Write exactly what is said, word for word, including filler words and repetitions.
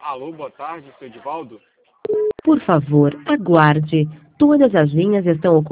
Alô, boa tarde, seu Edivaldo? Por favor, aguarde. Todas as linhas estão ocupadas.